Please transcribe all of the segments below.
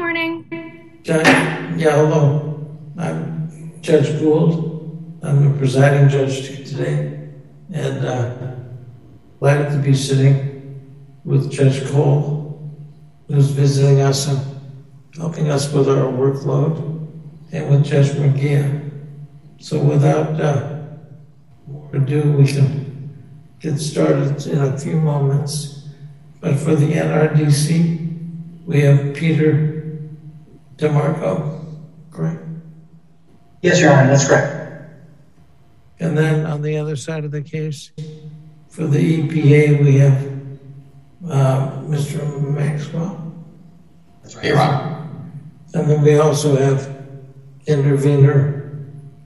morning. Judge, yeah, hello. I'm Judge Gould. I'm the presiding judge today, and glad to be sitting with Judge Cole, who's visiting us and helping us with our workload, and with Judge McGeer. So without more ado, we can get started in a few moments. But for the NRDC, we have Peter DeMarco, correct? Yes, Your Honor, that's correct. And then on the other side of the case, for the EPA, we have Mr. Maxwell. That's right, Your Honor. And then we also have intervener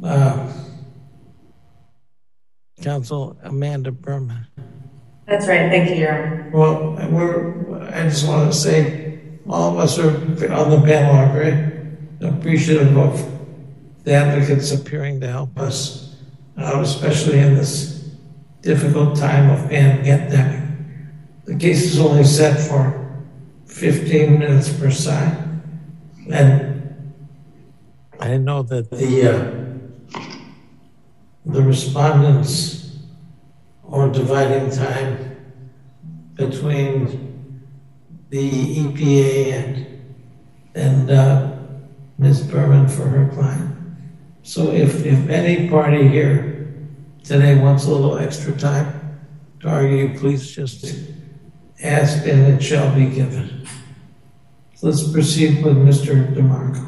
counsel Amanda Berman. That's right. Thank you, Your Honor. Well, I just want to say all of us are on the panel are very appreciative of the advocates appearing to help us out, especially in this difficult time of pandemic. The case is only set for 15 minutes per side, and I know that the respondents are dividing time between the EPA and Ms. Berman for her client. So if any party here today wants a little extra time to argue, please just ask and it shall be given. So let's proceed with Mr. DeMarco.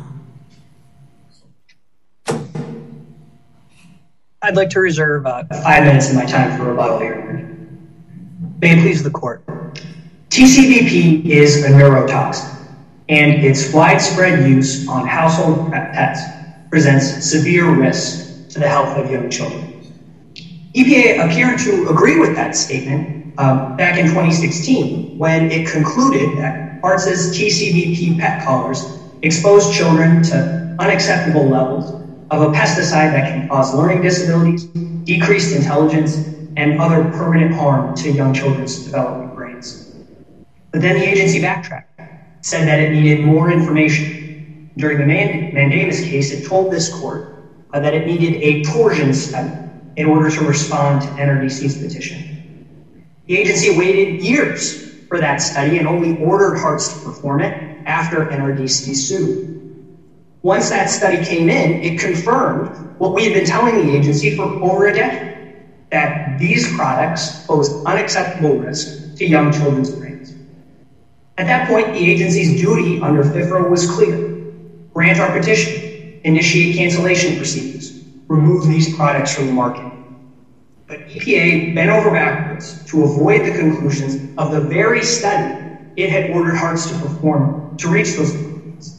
I'd like to reserve 5 minutes of my time for rebuttal here. May it please the court. TCVP is a neurotoxin, and its widespread use on household pets presents severe risks to the health of young children. EPA appeared to agree with that statement back in 2016 when it concluded that Hartz's TCVP pet collars expose children to unacceptable levels of a pesticide that can cause learning disabilities, decreased intelligence, and other permanent harm to young children's developing brains. But then the agency backtracked, said that it needed more information. During the mandamus case, it told this court that it needed a torsion study in order to respond to NRDC's petition. The agency waited years for that study and only ordered Hartz to perform it after NRDC sued. Once that study came in, it confirmed what we had been telling the agency for over a decade, that these products pose unacceptable risk to young children's brains. At that point, the agency's duty under FIFRA was clear. Grant our petition, initiate cancellation procedures, remove these products from the market. But EPA bent over backwards to avoid the conclusions of the very study it had ordered Hartz to perform to reach those conclusions.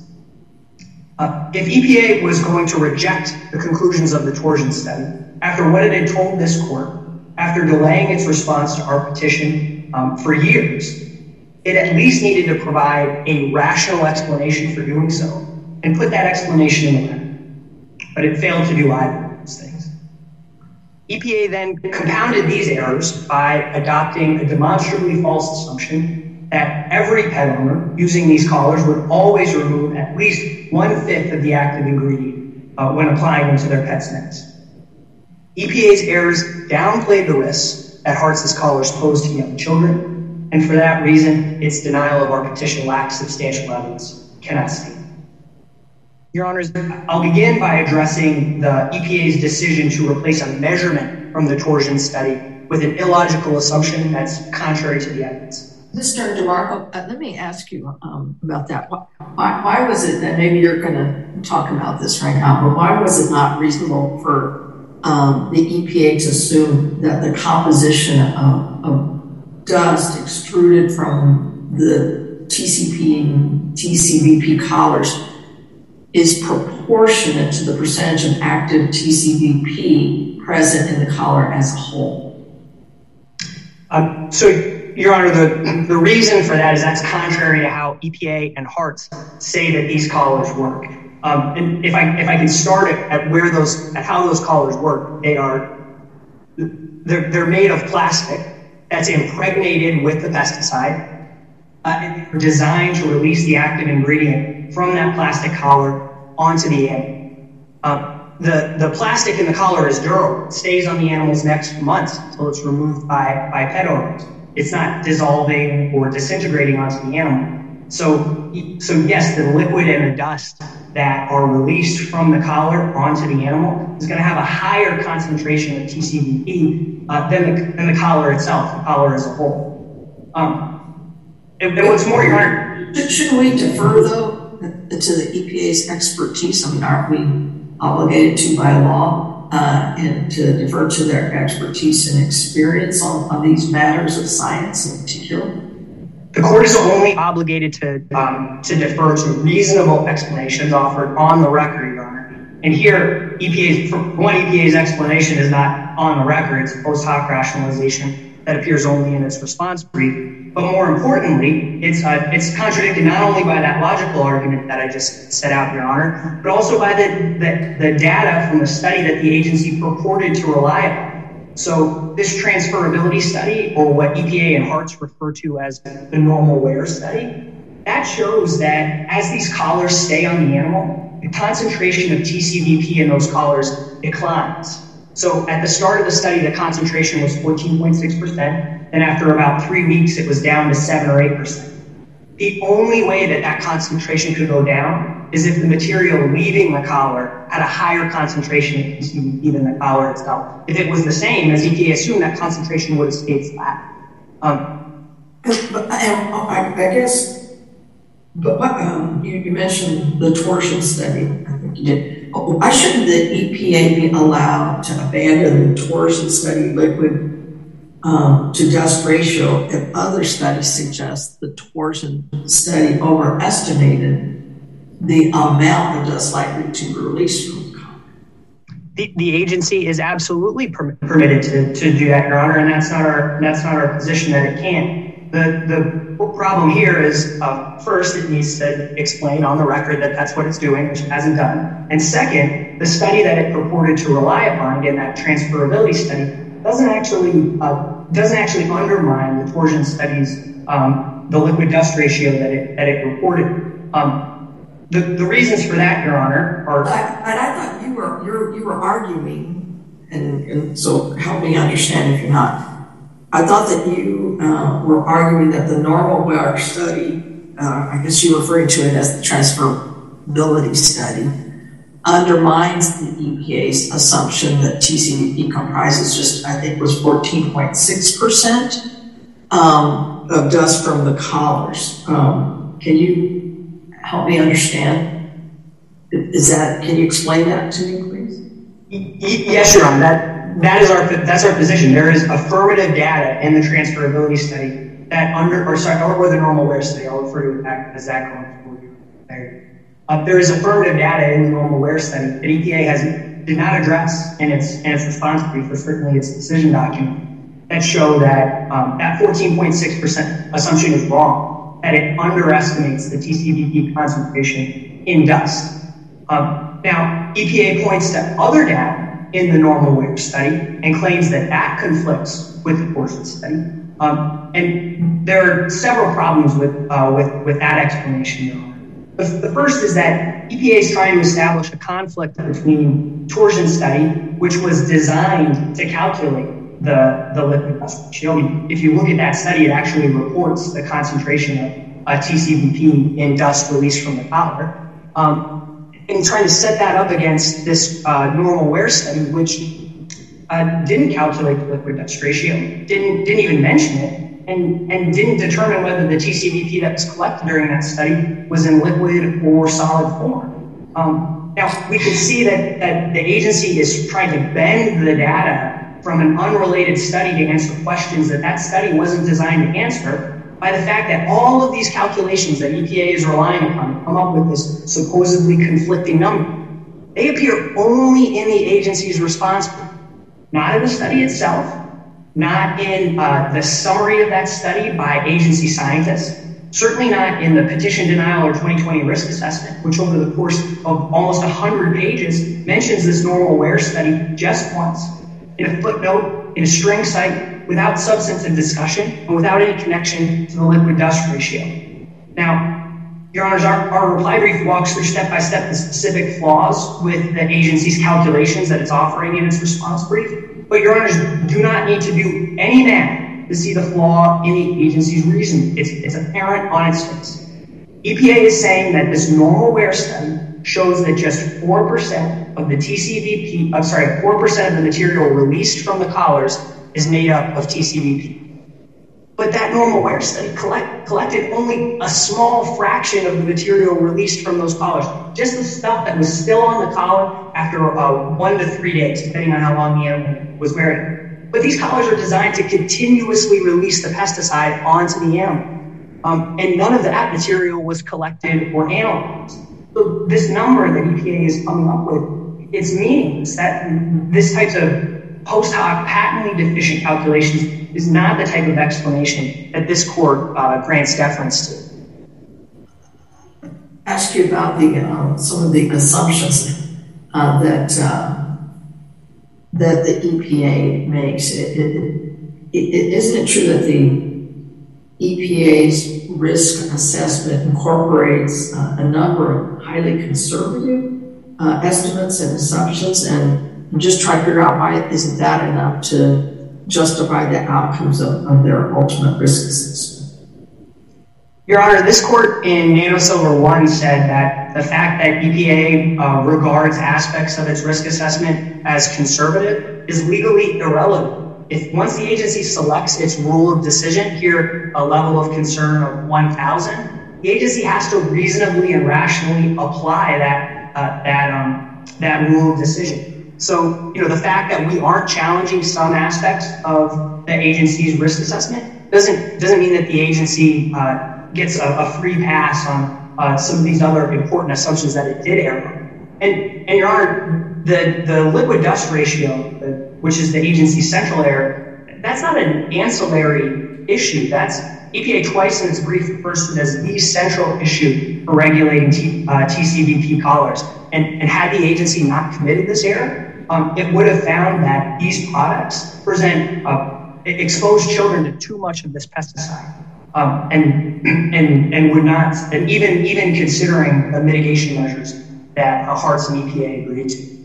If EPA was going to reject the conclusions of the torsion study, after what it had told this court, after delaying its response to our petition for years, it at least needed to provide a rational explanation for doing so and put that explanation in the record. But it failed to do either of those things. EPA then compounded these errors by adopting a demonstrably false assumption that every pet owner using these collars would always remove at least 1/5 of the active ingredient when applying them to their pet's nets. EPA's errors downplayed the risks that Hartz's collars pose to young children, and for that reason, its denial of our petition lacks substantial evidence. Cannot stand. Your Honors, I'll begin by addressing the EPA's decision to replace a measurement from the torsion study with an illogical assumption that's contrary to the evidence. Mr. DeMarco, let me ask you about that. Why was it that, maybe you're going to talk about this right now, but why was it not reasonable for the EPA to assume that the composition of dust extruded from the TCP and TCVP collars is proportionate to the percentage of active TCVP present in the collar as a whole? Your Honor, the reason for that is that's contrary to how EPA and Hartz say that these collars work. And if I can start at how those collars work, they're made of plastic that's impregnated with the pesticide. designed to release the active ingredient from that plastic collar onto the animal. The plastic in the collar is durable. It stays on the animal's neck for months until it's removed by pet owners. It's not dissolving or disintegrating onto the animal. So yes, the liquid and the dust that are released from the collar onto the animal is going to have a higher concentration of TCVP than the collar itself, the collar as a whole. And what's more, Your Honor, shouldn't we defer though to the EPA's expertise? I mean, aren't we obligated to by law and to defer to their expertise and experience on these matters of science in particular? The court is only obligated to defer to reasonable explanations offered on the record, Your Honor. And here, EPA's explanation is not on the record. It's a post hoc rationalization that appears only in its response brief. But more importantly, it's contradicted not only by that logical argument that I just set out, Your Honor, but also by the data from the study that the agency purported to rely upon. So this transferability study, or what EPA and HARTS refer to as the normal wear study, that shows that as these collars stay on the animal, the concentration of TCVP in those collars declines. So at the start of the study, the concentration was 14.6%, and after about 3 weeks, it was down to 7 or 8%. The only way that concentration could go down is if the material leaving the collar had a higher concentration of TCVP than the collar itself. If it was the same, as EPA assumed, that concentration would have stayed flat. You mentioned the torsion study. I think you did. Why shouldn't the EPA be allowed to abandon the torsion study liquid to dust ratio if other studies suggest the torsion study overestimated the amount of dust likely to be released from the collar? The agency is absolutely permitted to do that, Your Honor, and that's not our position that it can't. The problem here is, first, it needs to explain on the record that that's what it's doing, which it hasn't done. And second, the study that it purported to rely upon, again, that transferability study, doesn't actually undermine the torsion study's the liquid dust ratio that it reported. The reasons for that, Your Honor, are. I thought you were arguing, and so help me understand if you're not. I thought that you were arguing that the normal wear study, I guess you're referring to it as the transferability study, undermines the EPA's assumption that TCVP comprises just, I think, was 14.6% of dust from the collars. Can you help me understand? Can you explain that to me, please? Yes, Your Honor. That's our position. There is affirmative data in the transferability study that or the normal wear study. I'll refer to it as that going forward. There is affirmative data in the normal wear study that EPA did not address in its response brief, or certainly its decision document, that show that that 14.6% assumption is wrong, that it underestimates the TCVP concentration in dust. Now, EPA points to other data in the normal wear study and claims that conflicts with the torsion study. And there are several problems with that explanation, Your Honor. The first is that EPA is trying to establish a conflict between torsion study, which was designed to calculate the liquid dust ratio. If you look at that study, it actually reports the concentration of TCVP in dust released from the collar. And trying to set that up against this normal wear study, which didn't calculate the liquid dust ratio, didn't even mention it, and didn't determine whether the TCVP that was collected during that study was in liquid or solid form. Now, we can see that the agency is trying to bend the data from an unrelated study to answer questions that study wasn't designed to answer, by the fact that all of these calculations that EPA is relying upon to come up with this supposedly conflicting number, they appear only in the agency's response, not in the study itself, not in the summary of that study by agency scientists, certainly not in the petition denial or 2020 risk assessment, which over the course of almost 100 pages mentions this normal wear study just once, in a footnote, in a string cite, without substantive discussion and without any connection to the liquid dust ratio. Now, Your Honors, our reply brief walks through step-by-step the specific flaws with the agency's calculations that it's offering in its response brief, but Your Honors do not need to do any math to see the flaw in the agency's reasoning. It's apparent on its face. EPA is saying that this normal wear study shows that just 4% of the 4% of the material released from the collars is made up of TCVP. But that normal wear study collected only a small fraction of the material released from those collars, just the stuff that was still on the collar after 1 to 3 days, depending on how long the animal was wearing it. But these collars are designed to continuously release the pesticide onto the animal. And none of that material was collected or analyzed. So this number that EPA is coming up with, it's meaningless. That this type of post hoc patently deficient calculations is not the type of explanation that this court grants deference to. Ask you about the some of the assumptions that the EPA makes. Isn't it true that the EPA's risk assessment incorporates a number of highly conservative estimates and assumptions, and I'm just trying to figure out why isn't that enough to justify the outcomes of their ultimate risk assessment? Your Honor, this court in NATO Silver 1 said that the fact that EPA regards aspects of its risk assessment as conservative is legally irrelevant. If once the agency selects its rule of decision, here a level of concern of 1,000, the agency has to reasonably and rationally apply that rule of decision. So, the fact that we aren't challenging some aspects of the agency's risk assessment doesn't mean that the agency gets a free pass on some of these other important assumptions that it did err on. And Your Honor, the liquid dust ratio, which is the agency's central error, that's not an ancillary issue. That's EPA twice in its brief refers to it as the central issue for regulating TCVP collars. And had the agency not committed this error, it would have found that these products expose children to too much of this pesticide, and would not, and even considering the mitigation measures that Hartz and EPA agreed to.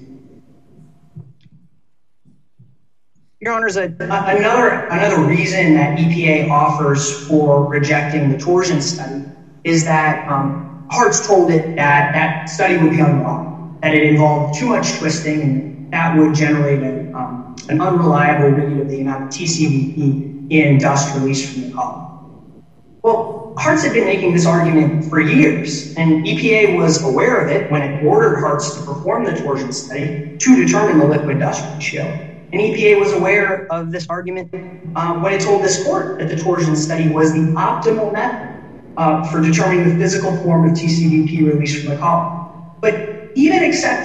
Your Honors, another reason that EPA offers for rejecting the torsion study is that Hartz told it that that study would be unlawful, that it involved too much twisting, and that would generate an unreliable read of the amount of TCVP in dust released from the collar. Well, Hartz had been making this argument for years, and EPA was aware of it when it ordered Hartz to perform the torsion study to determine the liquid dust ratio. And EPA was aware of this argument when it told this court that the torsion study was the optimal method for determining the physical form of TCVP released from the collar. But even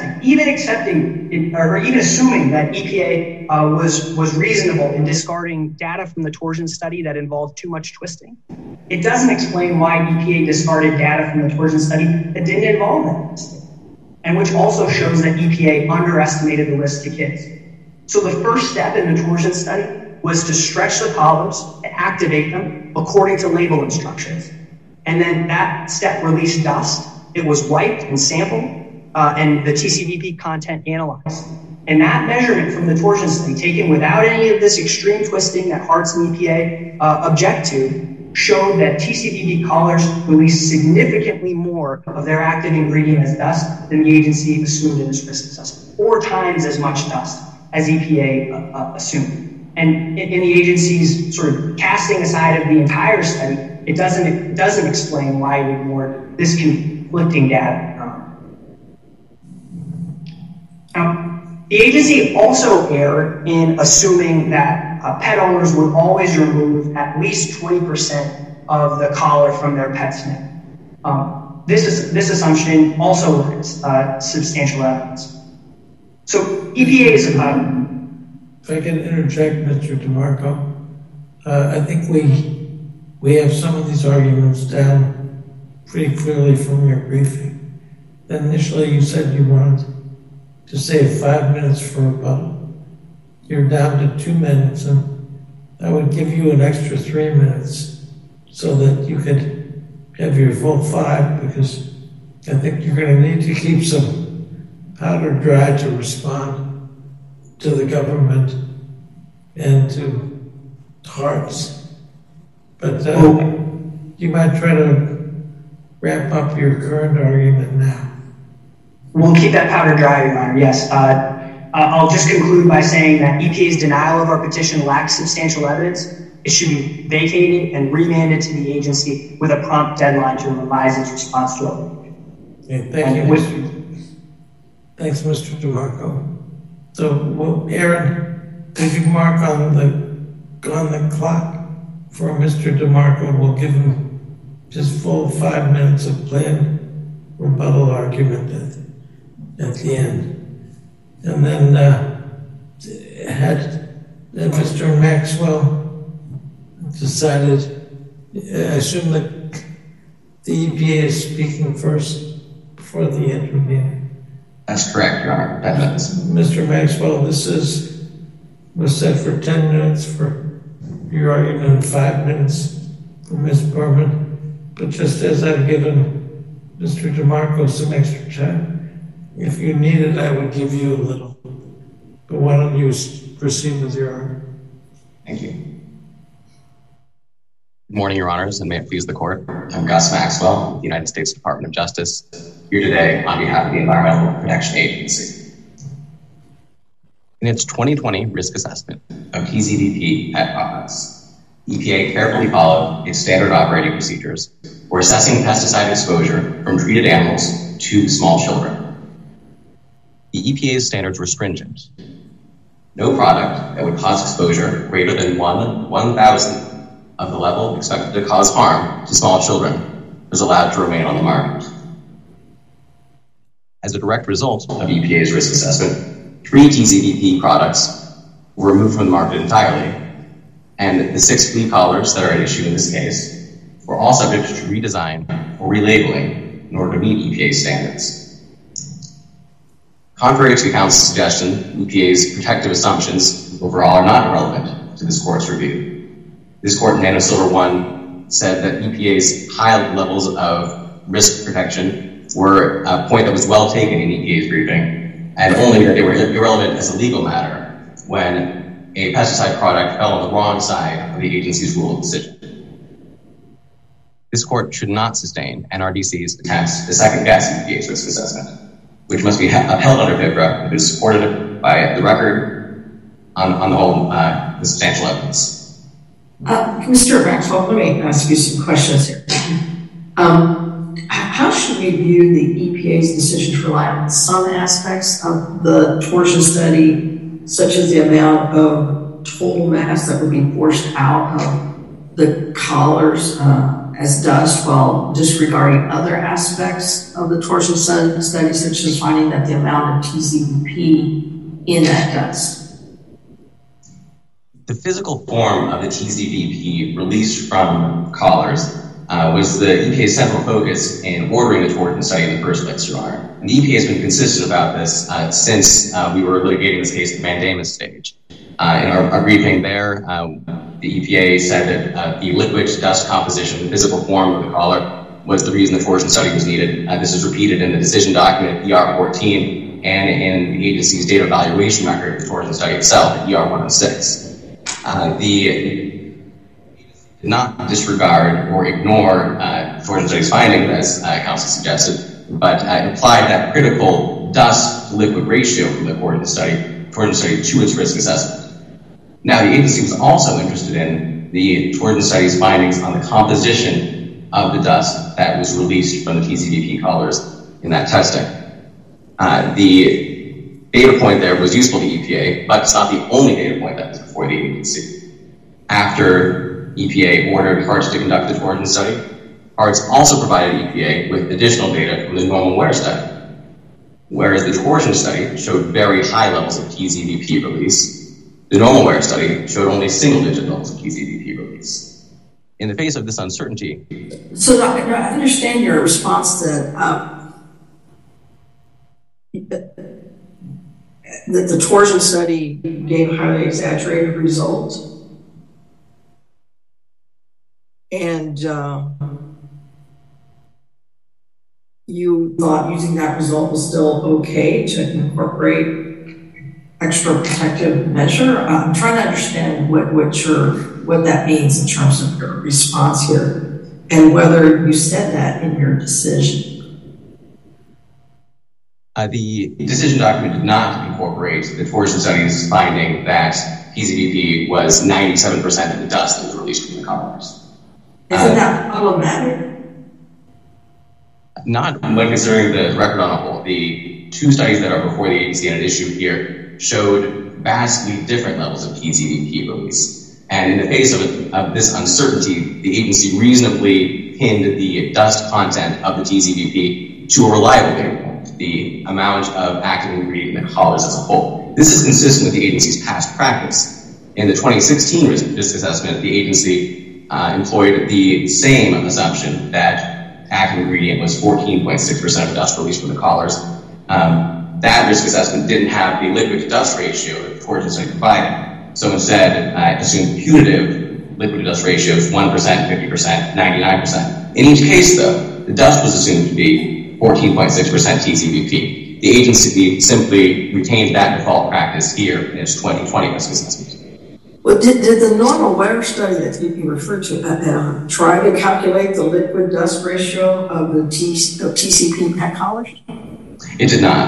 assuming that EPA was reasonable in discarding data from the torsion study that involved too much twisting, it doesn't explain why EPA discarded data from the torsion study that didn't involve that twisting, and which also shows that EPA underestimated the risk to kids. So the first step in the torsion study was to stretch the collars and activate them according to label instructions. And then that step released dust. It was wiped and sampled, and the TCVP content analyzed. And that measurement from the torsion study, taken without any of this extreme twisting that Hartz and EPA object to, showed that TCVP collars released significantly more of their active ingredient as dust than the agency assumed in its risk assessment, 4 times as much dust as EPA assumed. And in the agency's sort of casting aside of the entire study, it doesn't explain why we ignored this conflicting data. Now, the agency also erred in assuming that pet owners would always remove at least 20% of the collar from their pet's neck. This assumption also lacks substantial evidence. So EPA's... If I can interject, Mr. DeMarco, I think we have some of these arguments down pretty clearly from your briefing. Then initially you said you wanted to save 5 minutes for rebuttal. You're down to 2 minutes, and I would give you an extra 3 minutes so that you could have your full 5, because I think you're going to need to keep some powder dry to respond to the government and to Hart's. But you might try to wrap up your current argument now. We'll keep that powder dry, Your Honor, yes. I'll just conclude by saying that EPA's denial of our petition lacks substantial evidence. It should be vacated and remanded to the agency with a prompt deadline to revise its response to it. Okay, thank you, Thanks, Mr. DeMarco. So, Aaron, could you mark on the clock for Mr. DeMarco? We'll give him just full 5 minutes of planned rebuttal argument at the end. And then had Mr. Maxwell decided, I assume that the EPA is speaking first before the intervener. That's correct, Your Honor. Mr. Maxwell, this was set for 10 minutes for your argument and 5 minutes for Ms. Berman. But just as I've given Mr. DeMarco some extra time, if you need it, I would give you a little. But why don't you proceed with your argument? Thank you. Good morning, Your Honors, and may it please the Court. I'm Gus Maxwell with the United States Department of Justice, here today on behalf of the Environmental Protection Agency. In its 2020 risk assessment of TZVP pet products, EPA carefully followed its standard operating procedures for assessing pesticide exposure from treated animals to small children. The EPA's standards were stringent. No product that would cause exposure greater than 1/1,000th of the level expected to cause harm to small children was allowed to remain on the market. As a direct result of EPA's risk assessment, 3 TZVP products were removed from the market entirely, and the 6 flea collars that are at issue in this case were all subject to redesign or relabeling in order to meet EPA standards. Contrary to counsel's suggestion, EPA's protective assumptions overall are not relevant to this Court's review. This Court in NanoSilver 1 said that EPA's high levels of risk protection were a point that was well taken in EPA's briefing, and only that they were irrelevant as a legal matter when a pesticide product fell on the wrong side of the agency's rule of decision. This Court should not sustain NRDC's attempts to second-guess EPA's risk assessment, which must be upheld under FIPRA if it is supported by the record on the whole with substantial evidence. Mr. Maxwell, let me ask you some questions here. How should we view the EPA's decision to rely on some aspects of the torsion study, such as the amount of total mass that would be forced out of the collars as dust, while disregarding other aspects of the torsion study, such as finding that the amount of TZVP in that dust? The physical form of the TZVP released from collars was the EPA's central focus in ordering the torsion study in the first place, Your Honor. And the EPA has been consistent about this since we were litigating this case at the mandamus stage. In our briefing there, the EPA said that the liquid dust composition, the physical form of the collar, was the reason the torsion study was needed. This is repeated in the decision document, ER 14, and in the agency's data evaluation record of the torsion study itself, ER 106. The did not disregard or ignore torsion study's finding, as counsel suggested, but applied that critical dust-to-liquid ratio from the torsion study to its risk assessment. Now, the agency was also interested in the torsion study's findings on the composition of the dust that was released from the TZVP collars in that testing. The data point there was useful to EPA, but it's not the only data point that was before the agency. After EPA ordered HARTS to conduct the torsion study, HARTS also provided EPA with additional data from the normal wear study. Whereas the torsion study showed very high levels of TZVP release, the normal wear study showed only single-digit levels of TZVP release. In the face of this uncertainty... So I understand your response that the torsion study gave a highly exaggerated result. And you thought using that result was still okay to incorporate extra protective measure? I'm trying to understand what that means in terms of your response here, and whether you said that in your decision. The decision document did not incorporate the torsion study's finding that PCVP was 97% of the dust that was released from the collars. Isn't that problematic? Not when considering the record on a whole. The two studies that are before the agency and at issue here showed vastly different levels of PCVP release. And in the face of this uncertainty, the agency reasonably pinned the dust content of the TCVP to a reliable data point, the amount of active ingredient in the collars as a whole. This is consistent with the agency's past practice. In the 2016 risk assessment, the agency employed the same assumption that active ingredient was 14.6% of dust released from the collars. That risk assessment didn't have the liquid to dust ratio that the torsion study provided. So instead, it assumed putative liquid to dust ratios 1%, 50%, 99%. In each case, though, the dust was assumed to be 14.6% TCVP. The agency simply retained that default practice here in its 2020 risk assessment. Well, did the normal wear study that you referred to try to calculate the liquid dust ratio of the TCP pet collars? It did not.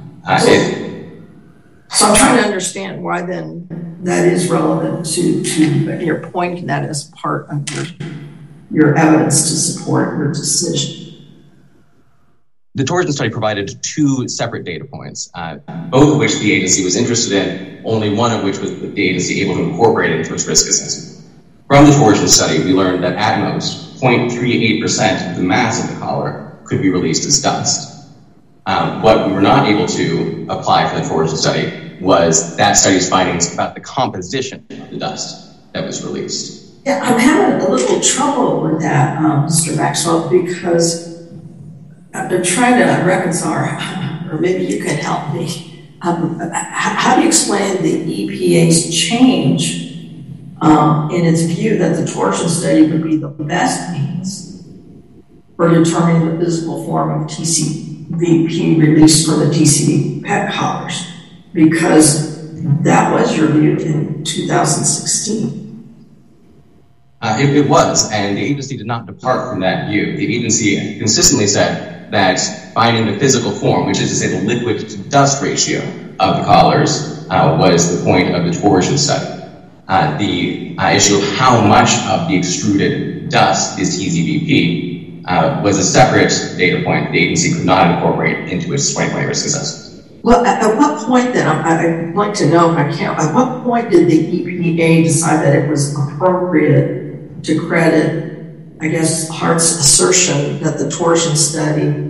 So I'm trying to understand why then that is relevant to your point, that as part of your evidence to support your decision. The torsion study provided two separate data points, both of which the agency was interested in, only one of which was the agency able to incorporate into its risk assessment. From the torsion study, we learned that at most 0.38% of the mass of the collar could be released as dust. What we were not able to apply for the torsion study was that study's findings about the composition of the dust that was released. Yeah, I'm having a little trouble with that, Mr. Maxwell, because I'm trying to reconcile, or maybe you can help me. How do you explain the EPA's change in its view that the torsion study would be the best means for determining the physical form of TCVP released from the TCV pet collars? Because that was your view in 2016. It was, and the agency did not depart from that view. The agency consistently said that finding the physical form, which is to say the liquid to dust ratio of the collars, was the point of the torsion study. The issue of how much of the extruded dust is TCVP was a separate data point the agency could not incorporate into its 2020 risk assessment. Well, at what point then, I'd like to know if I can, at what point did the EPA decide that it was appropriate to credit, I guess, Hart's assertion that the torsion study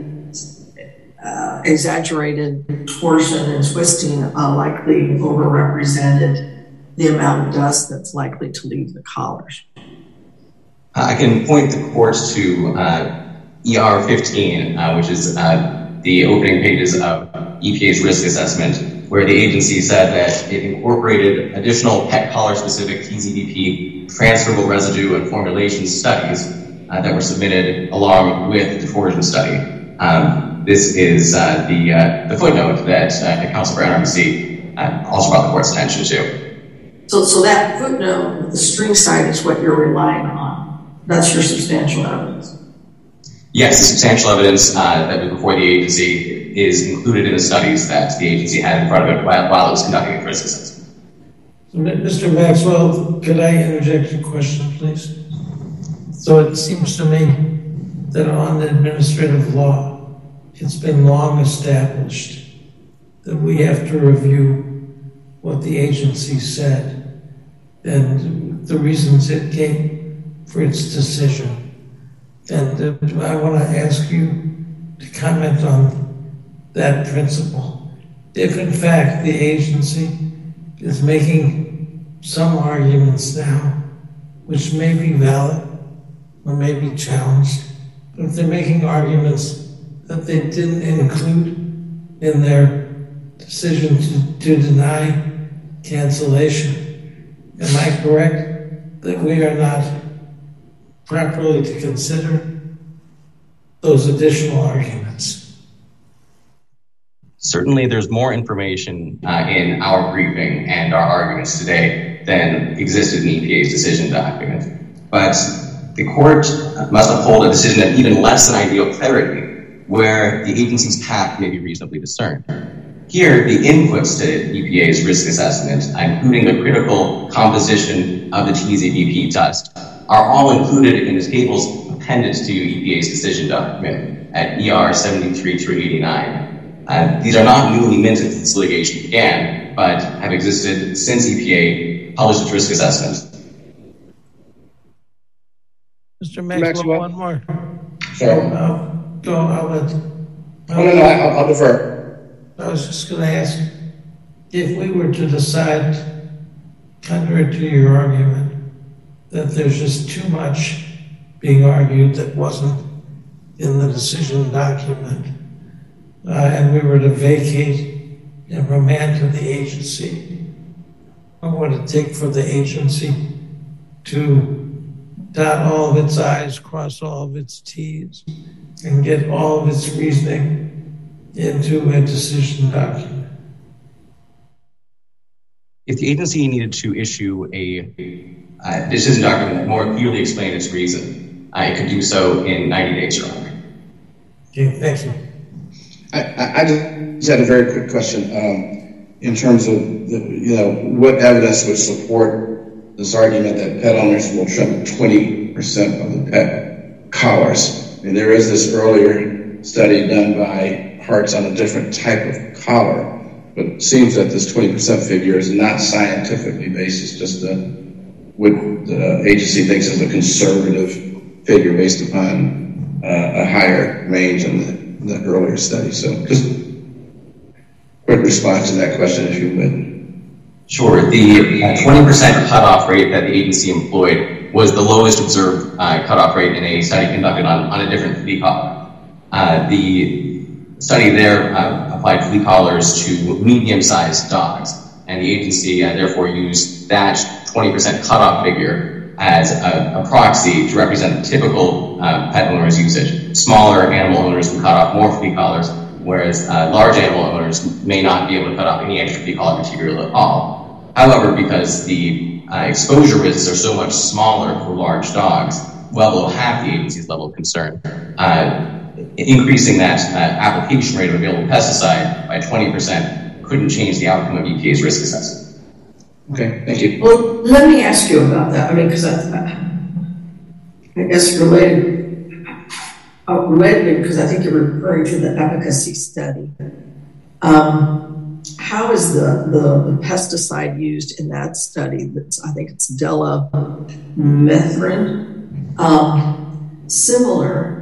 exaggerated torsion and twisting likely overrepresented the amount of dust that's likely to leave the collars? I can point the court to ER 15, which is the opening pages of EPA's risk assessment, where the agency said that it incorporated additional pet collar-specific TCVP transferable residue and formulation studies that were submitted along with the torsion study. This is the footnote that the Council for NRMC also brought the court's attention to. So that footnote with the string side is what you're relying on. That's your substantial evidence. Yes, the substantial evidence that was before the agency is included in the studies that the agency had in front of it while it was conducting its risk assessment. Mr. Maxwell, could I interject a question, please? So it seems to me that on administrative law, it's been long established that we have to review what the agency said and the reasons it gave for its decision. And I want to ask you to comment on that principle. If, in fact, the agency is making some arguments now, which may be valid or may be challenged, but if they're making arguments that they didn't include in their decision to deny cancellation, am I correct that we are not properly to consider those additional arguments? Certainly, there's more information in our briefing and our arguments today than existed in the EPA's decision document. But the court must uphold a decision of even less than ideal clarity, where the agency's path may be reasonably discerned. Here, the inputs to EPA's risk assessment, including the critical composition of the TZVP dust, are all included in the tables appended to EPA's decision document at ER 73 through 89. These are not newly minted since litigation began, but have existed since EPA published its risk assessment. Mr. Maxwell, one more. Sorry. I'll defer. I was just going to ask, if we were to decide, contrary to your argument, that there's just too much being argued that wasn't in the decision document, and we were to vacate and remand to the agency, what would it take for the agency to dot all of its I's, cross all of its T's, and get all of its reasoning into a decision document? If the agency needed to issue a decision document that more clearly explained its reason, it could do so in 90 days, Your Honor. Okay, thank you. I just had a very quick question in terms of what evidence would support this argument that pet owners will trim 20% of the pet collars. I mean, there is this earlier study done by Hartz on a different type of collar, but it seems that this 20% figure is not scientifically based. It's just what the agency thinks is a conservative figure based upon a higher range in the earlier study. So just quick response to that question, if you would. Sure. The 20% cutoff rate that the agency employed was the lowest observed cutoff rate in a study conducted on a different flea collar. The study there applied flea collars to medium-sized dogs, and the agency therefore used that 20% cutoff figure as a proxy to represent typical pet owners' usage. Smaller animal owners can cut off more flea collars, whereas large animal owners may not be able to cut off any extra flea collar material at all. However, because the exposure risks are so much smaller for large dogs, well below half the agency's level of concern, increasing that application rate of available pesticide by 20% couldn't change the outcome of EPA's risk assessment. Okay, thank you. Well, let me ask you about that. I mean, because I guess related, because I think you're referring to the efficacy study. How is the pesticide used in that study? I think it's delamethrin, similar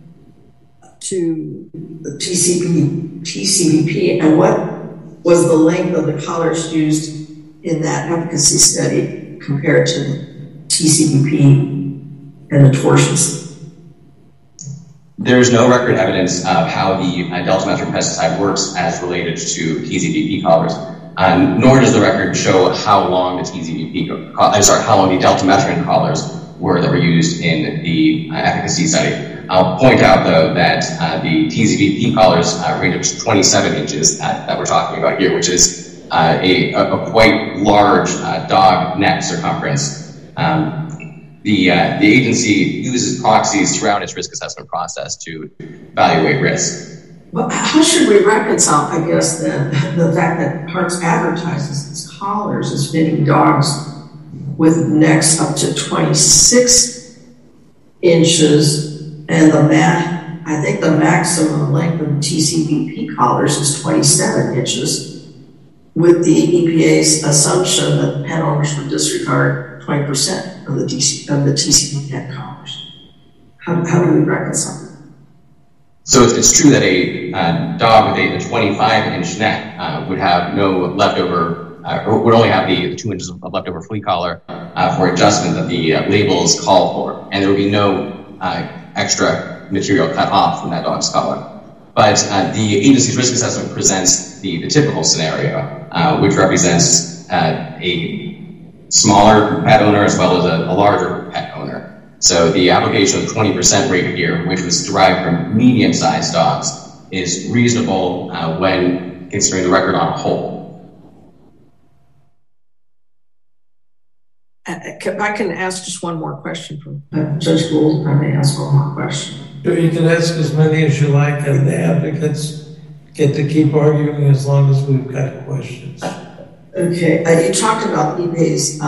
to the TCVP, and what was the length of the collars used in that efficacy study compared to TCVP and the torsions? There's no record evidence of how the deltamethrin pesticide works as related to TZVP collars, nor does the record show how long the deltamethrin collars were that were used in the efficacy study. I'll point out, though, that the TZVP collars range up to 27 inches that we're talking about here, which is a quite large dog neck circumference. The agency uses proxies throughout its risk assessment process to evaluate risk. Well, how should we reconcile, I guess, the fact that Hartz advertises its collars as fitting dogs with necks up to 26 inches, and I think the maximum length of TCVP collars is 27 inches, with the EPA's assumption that pet owners would disregard 20% of the TCVP neck collars? How do we reconcile that? So it's true that a dog with a 25-inch neck would have no leftover, or would only have the 2 inches of leftover flea collar for adjustment that the labels call for, and there would be no extra material cut off from that dog's collar. But the agency's risk assessment presents the typical scenario, which represents a smaller pet owner as well as a larger pet owner. So the application of the 20% rate here, which was derived from medium-sized dogs, is reasonable when considering the record on a whole. I can ask just one more question from Judge Gould. I may ask one more question. Sure, you can ask as many as you like, and the advocates get to keep arguing as long as we've got questions. Okay, you talked about EPA's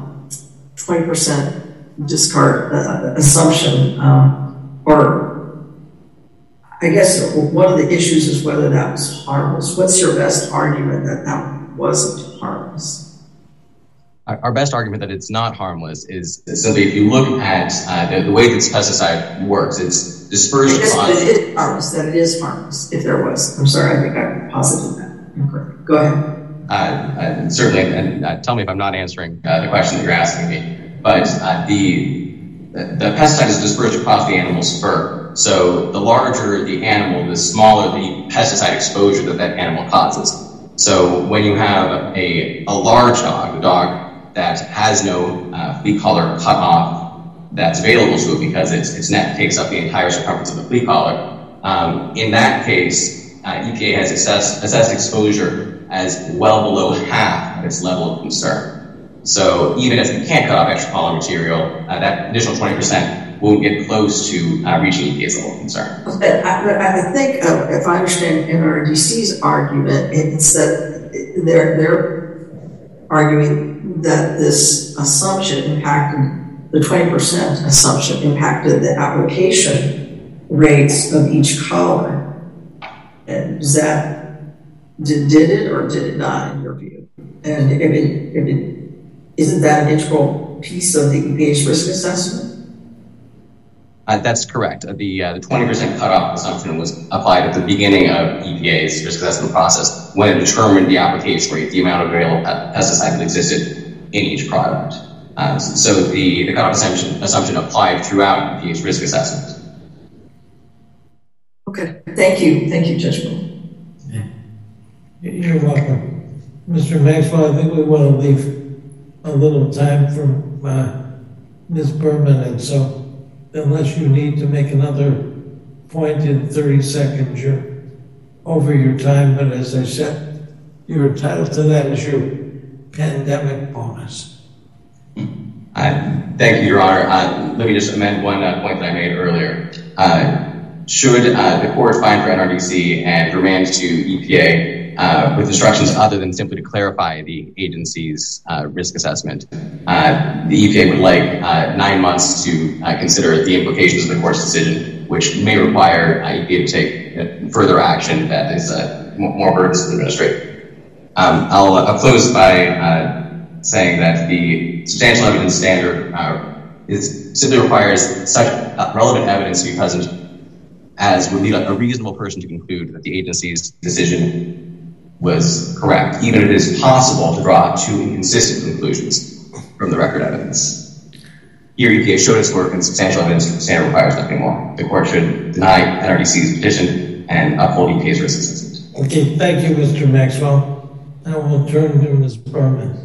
20% discard assumption, or I guess one of the issues is whether that was harmless. What's your best argument that that wasn't harmless? Our best argument that it's not harmless is simply if you look at the way this pesticide works, it's dispersed across. It is harmless, that it is harmless, if there was. I'm sorry, I think I posited that. Okay. Go ahead. Certainly, and tell me if I'm not answering the question that you're asking me. But the pesticide is dispersed across the animal's fur. So the larger the animal, the smaller the pesticide exposure that animal causes. So when you have a large dog, a dog that has no flea collar cut off that's available to it because its neck takes up the entire circumference of the flea collar. In that case, EPA has assessed exposure as well below half of its level of concern. So even if you can't cut off extra collar material, that additional 20% won't get close to reaching EPA's level of concern. I think, if I understand NRDC's argument, it's that they're arguing that this assumption impacted, the 20% assumption impacted the application rates of each collar. And does that, did it or did it not in your view? And isn't that an integral piece of the EPA's risk assessment? That's correct. The 20% cutoff assumption was applied at the beginning of EPA's risk assessment process when it determined the application rate, the amount of available pesticide that existed in each product. So the cutoff assumption applied throughout EPA's risk assessment. Okay, thank you, Judge Gould. You're welcome. Mr. Maxwell, I think we want to leave a little time for Ms. Berman, and so unless you need to make another point in 30 seconds, you're over your time, but as I said, you're entitled to that as your pandemic bonus. Thank you, Your Honor. Let me just amend one point that I made earlier. Should the court find for NRDC and remand to EPA with instructions other than simply to clarify the agency's risk assessment, the EPA would like 9 months to consider the implications of the court's decision, which may require EPA to take further action that is more burdensome administrative. I'll close by saying that the substantial evidence standard simply requires such relevant evidence to be present as would lead a reasonable person to conclude that the agency's decision was correct, even if it is possible to draw two inconsistent conclusions from the record evidence. Here, EPA showed its work, and substantial evidence standard requires nothing more. The court should deny NRDC's petition and uphold EPA's risk assessment. Okay, thank you, Mr. Maxwell. Now we'll turn to Ms. Berman.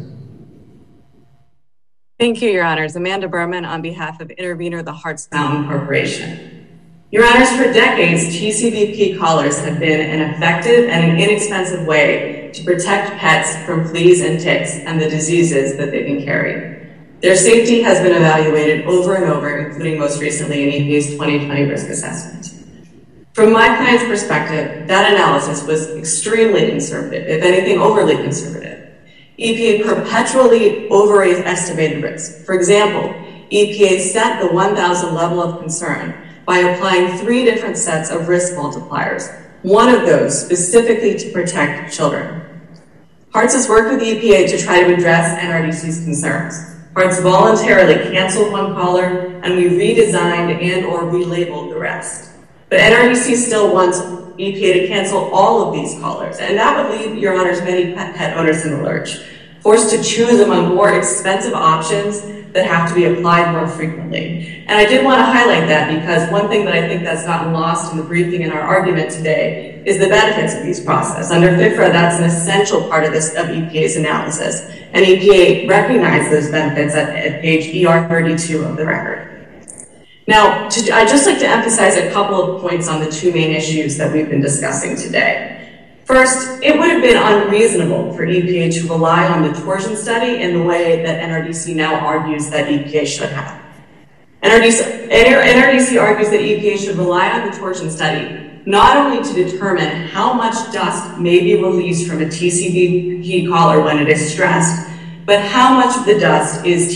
Thank you, Your Honors. Amanda Berman on behalf of Intervenor, the Hartz Mountain Corporation. Your Honors, for decades, TCVP collars have been an effective and an inexpensive way to protect pets from fleas and ticks and the diseases that they can carry. Their safety has been evaluated over and over, including most recently in EPA's 2020 risk assessment. From my client's perspective, that analysis was extremely conservative, if anything, overly conservative. EPA perpetually overestimated risk. For example, EPA set the 1,000 level of concern by applying 3 different sets of risk multipliers, one of those specifically to protect children. Hartz has worked with the EPA to try to address NRDC's concerns. Hartz voluntarily canceled one collar, and we redesigned and or relabeled the rest. But NRDC still wants EPA to cancel all of these collars, and that would leave, Your Honors, many pet owners in the lurch, forced to choose among more expensive options that have to be applied more frequently. And I did want to highlight that because one thing that I think that's gotten lost in the briefing in our argument today is the benefits of these process. Under FFRA, that's an essential part of EPA's analysis, and EPA recognized those benefits at page ER 32 of the record. Now, I'd just like to emphasize a couple of points on the two main issues that we've been discussing today. First, it would have been unreasonable for EPA to rely on the torsion study in the way that NRDC now argues that EPA should have. NRDC argues that EPA should rely on the torsion study not only to determine how much dust may be released from a TCVP collar when it is stressed, but how much of the dust is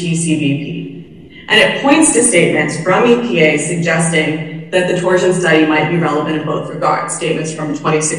TCVP. And it points to statements from EPA suggesting that the torsion study might be relevant in both regards, statements from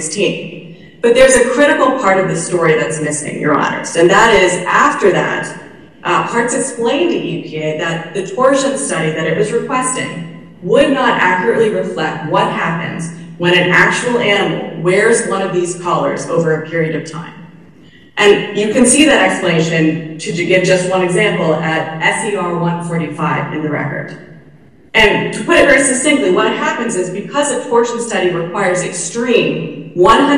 2016. But there's a critical part of the story that's missing, Your Honors, and that is after that, Hartz explained to EPA that the torsion study that it was requesting would not accurately reflect what happens when an actual animal wears one of these collars over a period of time. And you can see that explanation, to give just one example, at SER 145 in the record. And to put it very succinctly, what happens is because a torsion study requires extreme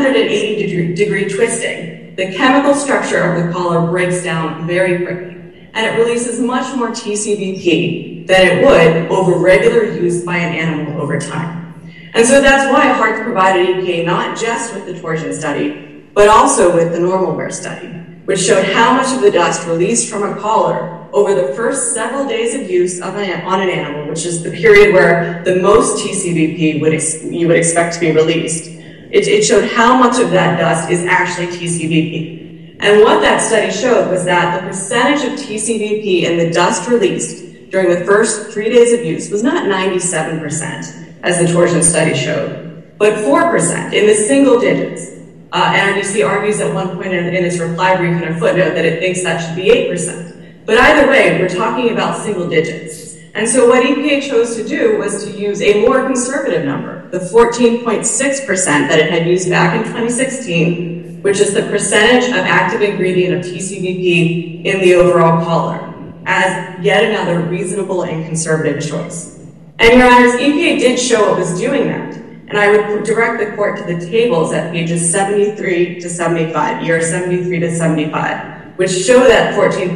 180-degree twisting, the chemical structure of the collar breaks down very quickly, and it releases much more TCVP than it would over regular use by an animal over time. And so that's why Hartz provided EPA not just with the torsion study, but also with the normal wear study, which showed how much of the dust released from a collar over the first several days of use on an animal, which is the period where the most TCVP you would expect to be released. It showed how much of that dust is actually TCVP. And what that study showed was that the percentage of TCVP in the dust released during the first 3 days of use was not 97%, as the torsion study showed, but 4% in the single digits. NRDC argues at one point in its reply brief in a footnote that it thinks that should be 8%. But either way, we're talking about single digits. And so what EPA chose to do was to use a more conservative number, the 14.6% that it had used back in 2016, which is the percentage of active ingredient of TCVP in the overall collar, as yet another reasonable and conservative choice. And Your Honors, EPA did show it was doing that. And I would direct the court to the tables at pages 73 to 75, year 73 to 75, which show that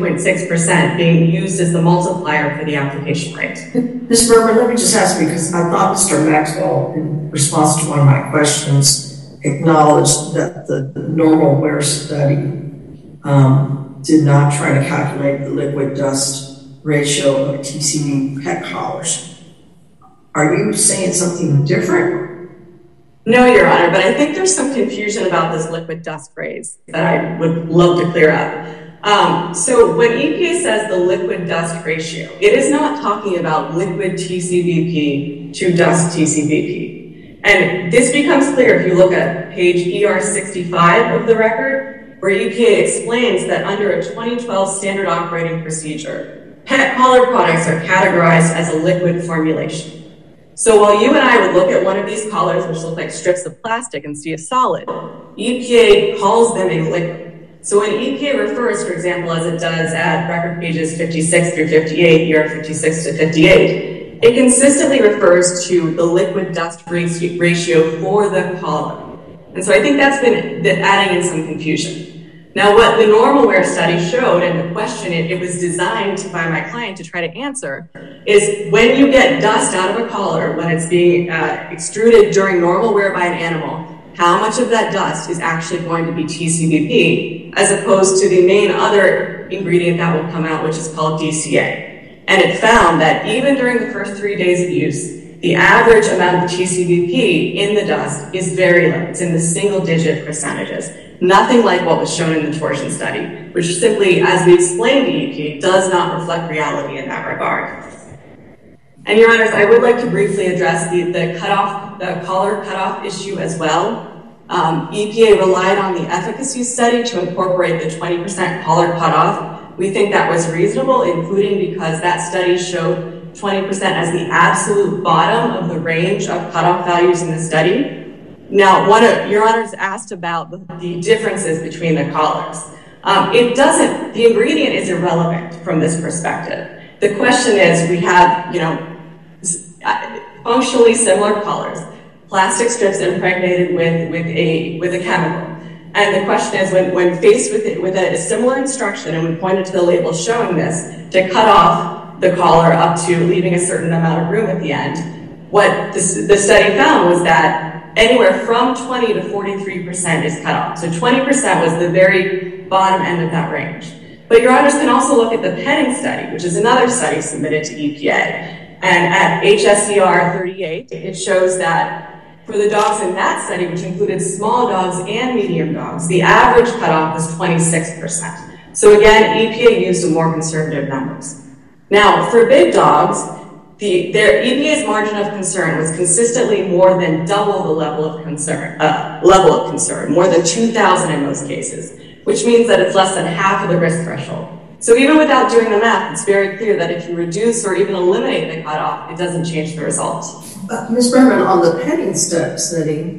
14.6% being used as the multiplier for the application rate. Ms. Berman, let me just ask you, because I thought Mr. Maxwell, in response to one of my questions, acknowledged that the normal wear study did not try to calculate the liquid dust ratio of TCV pet collars. Are you saying something different? No, Your Honor, but I think there's some confusion about this liquid dust phrase that I would love to clear up. So when EPA says the liquid dust ratio, it is not talking about liquid TCVP to dust TCVP. And this becomes clear if you look at page ER 65 of the record, where EPA explains that under a 2012 standard operating procedure, pet collar products are categorized as a liquid formulation. So while you and I would look at one of these collars, which look like strips of plastic, and see a solid, EPA calls them a liquid. So when EPA refers, for example, as it does at record pages 56 through 58, year 56 to 58, it consistently refers to the liquid dust ratio for the collar. And so I think that's been adding in some confusion. Now, what the normal wear study showed, and the question it was designed by my client to try to answer, is when you get dust out of a collar, when it's being extruded during normal wear by an animal, how much of that dust is actually going to be TCVP, as opposed to the main other ingredient that will come out, which is called DCA. And it found that even during the first 3 days of use, the average amount of TCVP in the dust is very low. It's in the single-digit percentages. Nothing like what was shown in the torsion study, which simply, as we explained to EPA, does not reflect reality in that regard. And Your Honors, I would like to briefly address the collar cutoff issue as well. EPA relied on the efficacy study to incorporate the 20% collar cutoff. We think that was reasonable, including because that study showed 20% as the absolute bottom of the range of cutoff values in the study. Now, Your Honors asked about the differences between the collars. The ingredient is irrelevant from this perspective. The question is, we have, functionally similar collars, plastic strips impregnated with a chemical. And the question is, when faced with a similar instruction, and we pointed to the label showing this, to cut off the collar up to leaving a certain amount of room at the end. What the study found was that anywhere from 20 to 43% is cut off. So 20% was the very bottom end of that range. But your honors can also look at the Penning study, which is another study submitted to EPA. And at HSCR 38, it shows that for the dogs in that study, which included small dogs and medium dogs, the average cutoff was 26%. So again, EPA used more conservative numbers. Now, for big dogs, their EPA's margin of concern was consistently more than double the level of concern, more than 2,000 in most cases, which means that it's less than half of the risk threshold. So even without doing the math, it's very clear that if you reduce or even eliminate the cutoff, it doesn't change the results. Ms. Berman, on the Penning study,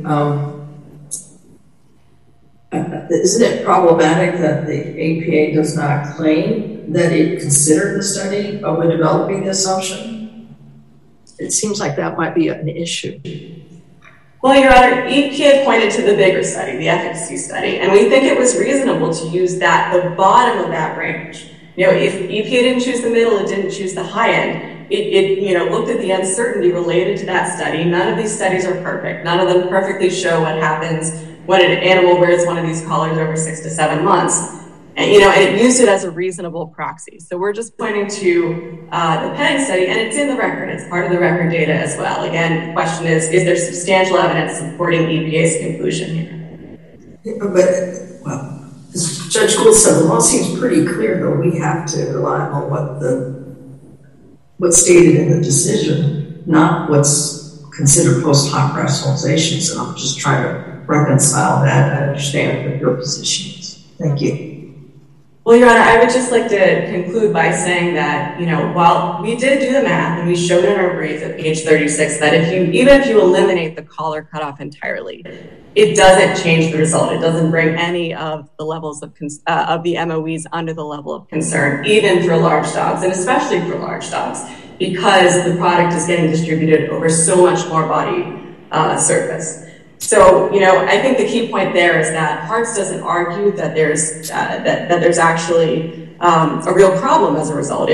isn't it problematic that the APA does not claim that it considered the study when developing the assumption? It seems like that might be an issue. Well, Your Honor, EPA pointed to the bigger study, the efficacy study, and we think it was reasonable to use that, the bottom of that range. You know, if EPA didn't choose the middle, it didn't choose the high end. It looked at the uncertainty related to that study. None of these studies are perfect. None of them perfectly show what happens when an animal wears one of these collars over 6 to 7 months. And, and it used it as a reasonable proxy. So we're just pointing to the Penning study, and it's in the record. It's part of the record data as well. Again, the question is there substantial evidence supporting EPA's conclusion here? But, well, as Judge Gould said, the law seems pretty clear, though. We have to rely on what's stated in the decision, not what's considered post hoc rationalizations. And I'm just trying to reconcile that. I understand what your position is. Thank you. Well, Your Honor, I would just like to conclude by saying that, while we did do the math and we showed in our brief at page 36 that even if you eliminate the collar cutoff entirely, it doesn't change the result. It doesn't bring any of the levels of the MOEs under the level of concern, even for large dogs, and especially for large dogs, because the product is getting distributed over so much more body surface. So, I think the key point there is that Hartz doesn't argue that there's actually a real problem as a result.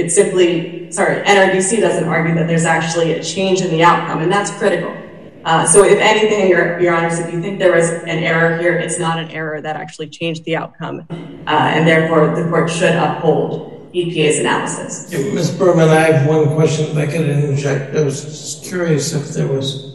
NRDC doesn't argue that there's actually a change in the outcome, and that's critical. So if anything, Your Honors, if you think there was an error here, it's not an error that actually changed the outcome, and therefore the court should uphold EPA's analysis. Ms. Berman, I have one question if I could interject. I was just curious if there was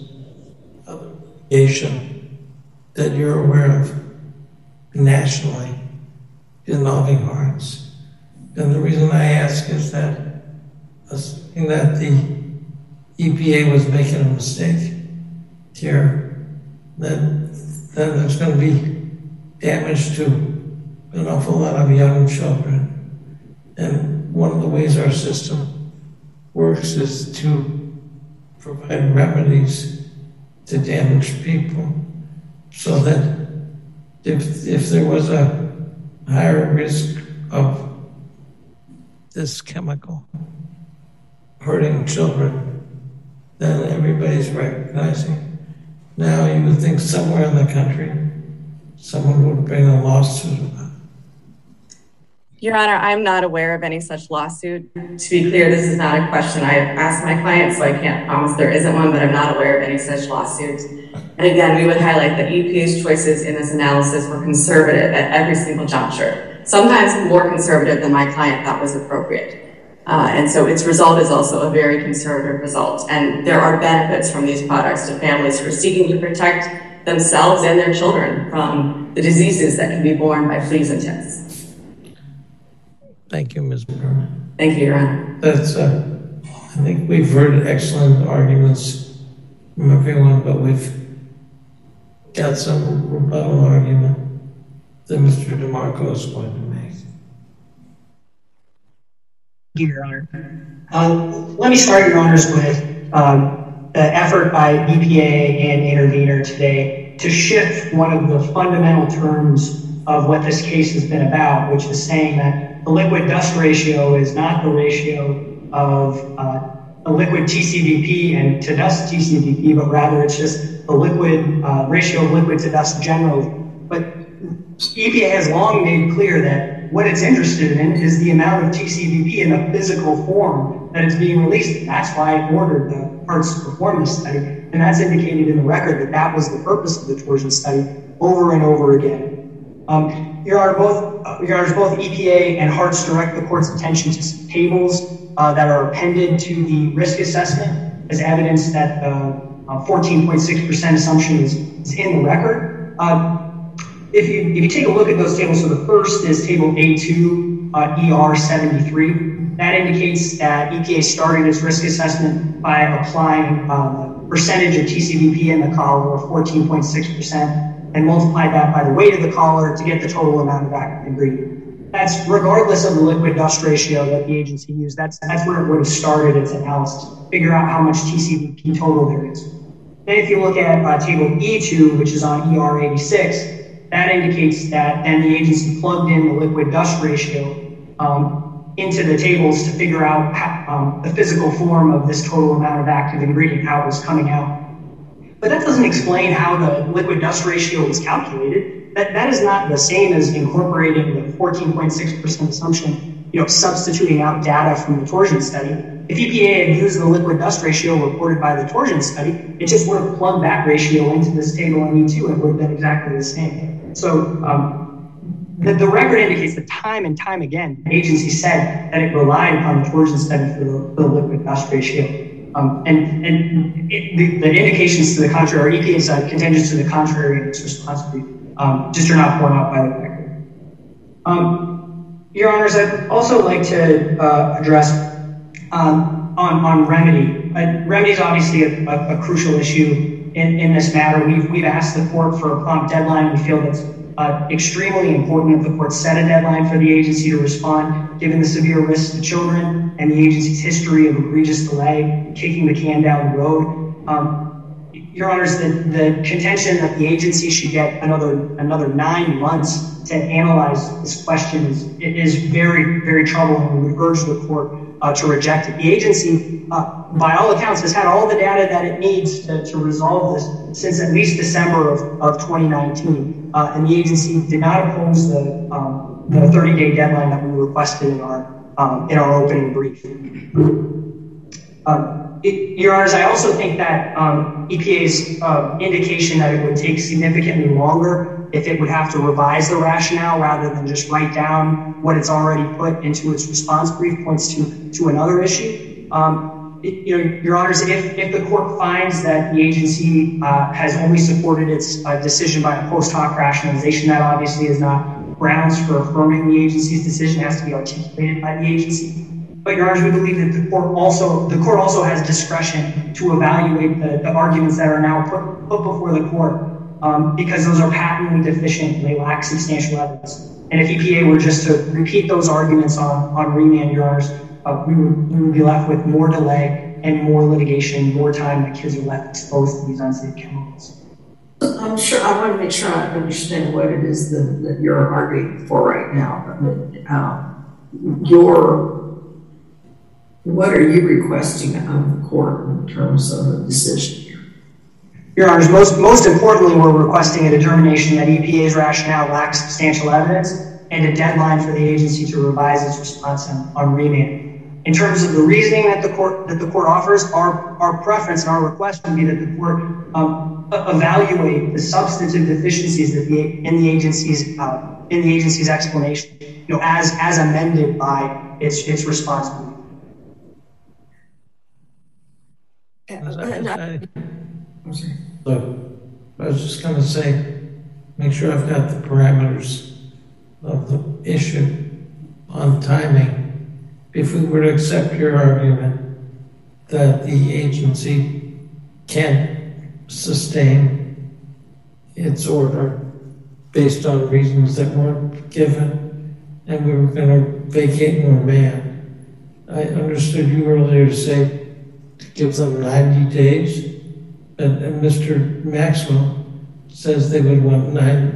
that you're aware of nationally involving Hartz. And the reason I ask is that assuming that the EPA was making a mistake here, then there's going to be damage to an awful lot of young children. And one of the ways our system works is to provide remedies to damage people, so that if there was a higher risk of this chemical hurting children, then everybody's recognizing. Now you would think somewhere in the country someone would bring a lawsuit about it. Your Honor, I'm not aware of any such lawsuit. To be clear, this is not a question I've asked my clients, so I can't promise there isn't one, but I'm not aware of any such lawsuits. And again, we would highlight that EPA's choices in this analysis were conservative at every single juncture, sometimes more conservative than my client thought was appropriate. And so its result is also a very conservative result. And there are benefits from these products to families who are seeking to protect themselves and their children from the diseases that can be borne by fleas and ticks. Thank you, Ms. Berman. Thank you, Your Honor. I think we've heard excellent arguments from everyone, but we've got some rebuttal argument that Mr. DeMarco is going to make. Thank you, Your Honor. Let me start, Your Honors, with the effort by EPA and intervener today to shift one of the fundamental terms of what this case has been about, which is saying that the liquid-dust ratio is not the ratio of a liquid TCVP and to dust TCVP, but rather it's just the ratio of liquid to dust generally. But EPA has long made clear that what it's interested in is the amount of TCVP in the physical form that it's being released. And that's why it ordered the parts to perform this study. And that's indicated in the record that that was the purpose of the torsion study over and over again. Your Honor, both EPA and Hartz direct the court's attention to some tables that are appended to the risk assessment as evidence that 14.6% assumption is in the record. If you take a look at those tables, so the first is table A2, ER 73. That indicates that EPA started its risk assessment by applying the percentage of TCVP in the collar of 14.6% and multiplied that by the weight of the collar to get the total amount of active ingredient. That's regardless of the liquid dust ratio that the agency used. That's where it would have started its analysis, figure out how much TCVP total there is. Then if you look at table E2, which is on ER 86, that indicates that then the agency plugged in the liquid dust ratio into the tables to figure out how, the physical form of this total amount of active ingredient, how it was coming out. But that doesn't explain how the liquid dust ratio was calculated. That is not the same as incorporating the 14.6% assumption, substituting out data from the torsion study. If EPA had used the liquid dust ratio reported by the torsion study, it just would have plugged that ratio into this table in E2 and it would have been exactly the same. So the record indicates that time and time again, the agency said that it relied upon the torsion study for the liquid dust ratio. The indications to the contrary, or EPA's contentions to the contrary in its response brief, just are not borne out by the record. Your Honors, I'd also like to address on remedy. Remedy is obviously a crucial issue in this matter. We've asked the court for a prompt deadline. We feel that's extremely important that the court set a deadline for the agency to respond, given the severe risks to children and the agency's history of egregious delay, kicking the can down the road. Your Honors, the contention that the agency should get another 9 months to analyze this question is very, very troubling. We would urge the court to reject it. The agency, by all accounts, has had all the data that it needs to resolve this since at least December of 2019. And the agency did not oppose the 30-day deadline that we requested in our opening brief. Your Honors, I also think that EPA's indication that it would take significantly longer if it would have to revise the rationale rather than just write down what it's already put into its response brief points to another issue. Your Honors, if the court finds that the agency has only supported its decision by a post hoc rationalization, that obviously is not grounds for affirming the agency's decision. It has to be articulated by the agency. But Your Honors, we believe that the court also has discretion to evaluate the arguments that are now put before the court because those are patently deficient and they lack substantial evidence. And if EPA were just to repeat those arguments on remand, Your Honors, we would be left with more delay and more litigation, more time that kids are left exposed to these unsafe chemicals. I'm sure I want to make sure I understand what it is that you're arguing for right now. What are you requesting of the court in terms of a decision here? Your Honors, most importantly, we're requesting a determination that EPA's rationale lacks substantial evidence and a deadline for the agency to revise its response on remand. In terms of the reasoning that the court offers, our preference and our request would be that the court evaluate the substantive deficiencies in the agency's explanation, as amended by its response. Look, I was just going to say, make sure I've got the parameters of the issue on timing. If we were to accept your argument that the agency can't sustain its order based on reasons that weren't given, and we were going to vacate and remand, I understood you earlier to say to give them 90 days, and Mr. Maxwell says they would want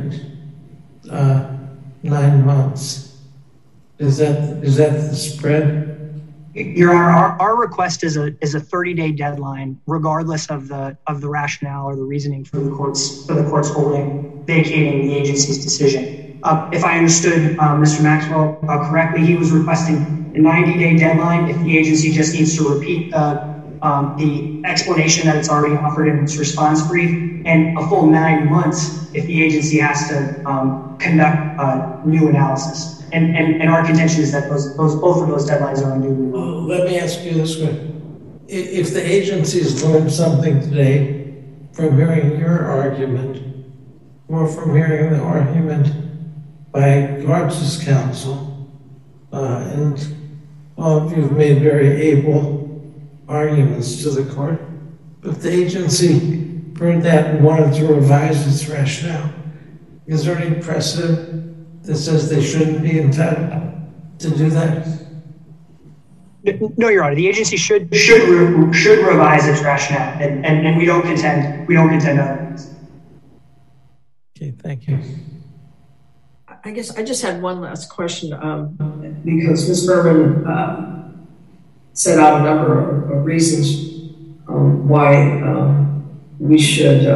9 months. Is that the spread? Your Honor, our request is a 30-day deadline, regardless of the rationale or the reasoning for the court's holding, vacating the agency's decision. If I understood Mr. Maxwell correctly, he was requesting a 90-day deadline if the agency just needs to repeat the explanation that it's already offered in its response brief, and a full 9 months if the agency has to conduct new analysis. And our contention is that both of those deadlines are unduly long. Let me ask you this way. If the agency's learned something today from hearing your argument or from hearing the argument by Garza's counsel, and all of you have made very able arguments to the court, but the agency heard that and wanted to revise its rationale, is there any precedent that says they shouldn't be entitled to do that? No, Your Honor. The agency should revise its rationale, and we don't contend otherwise. Okay, thank you. I guess I just had one last question because Ms. Berman set out a number of reasons why we should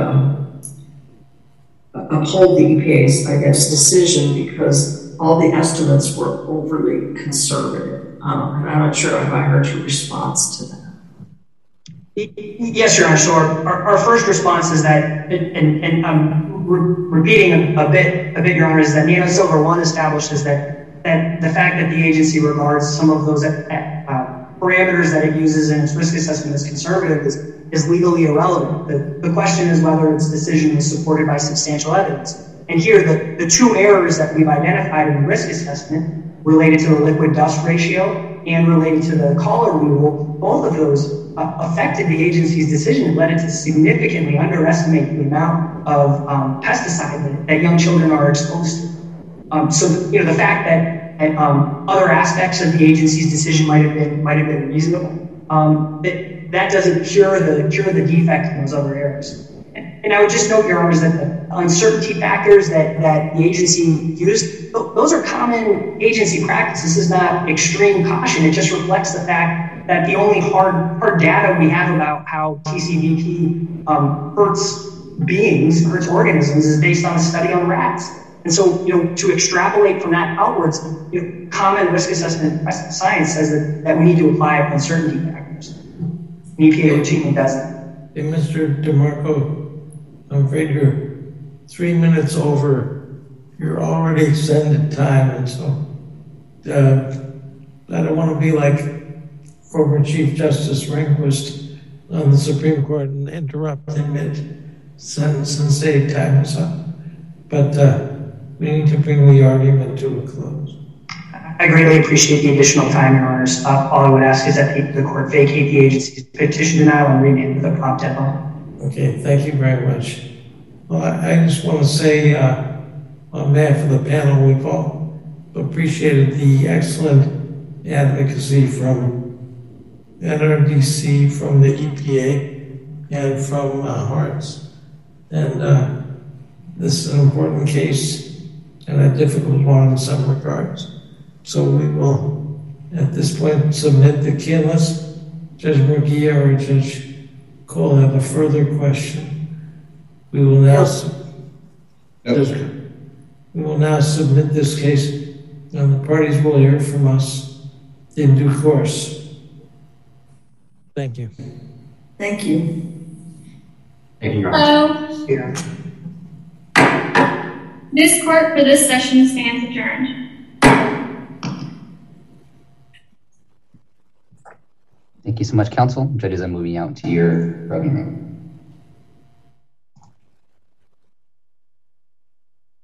uphold the EPA's, I guess, decision because all the estimates were overly conservative. I'm not sure if I heard your response to that. Yes, Your Honor. So our first response is that, and I'm repeating a bit, Your Honor, is that Nano Silver 1 establishes that the fact that the agency regards some of those parameters that it uses in its risk assessment as conservative is legally irrelevant. The question is whether its decision is supported by substantial evidence. And here, the two errors that we've identified in the risk assessment related to the liquid dust ratio and related to the collar rule, both of those affected the agency's decision and led it to significantly underestimate the amount of pesticide that young children are exposed to. So, the fact that other aspects of the agency's decision might have been reasonable, that doesn't cure the defect in those other errors. And I would just note, Your Honors, that the uncertainty factors that the agency used, those are common agency practices. This is not extreme caution. It just reflects the fact that the only hard data we have about how TCVP hurts organisms is based on a study on rats. And so, to extrapolate from that outwards, common risk assessment science says that we need to apply uncertainty factors. And EPA routinely does that. Hey, Mr. DeMarco, I'm afraid you're 3 minutes over your already extended time, and so I don't want to be like former Chief Justice Rehnquist on the Supreme Court and interrupt in mid-sentence and say time is up. But we need to bring the argument to a close. I greatly appreciate the additional time, Your Honors. All I would ask is that the court vacate the agency's petition denial and remand with a prompt deadline. Okay, thank you very much. Well, I just want to say on behalf of the panel, we've all appreciated the excellent advocacy from NRDC, from the EPA, and from HARTS. And this is an important case and a difficult one in some regards. So we will, at this point, submit the key unless Judge Murguia or Judge Cole have a further question. We will now submit this case, and the parties will hear from us in due course. Thank you. Thank you. Thank you, Your Honor. Yeah. This court for this session stands adjourned. Thank you so much, counsel. Judges are moving out to your rugging room.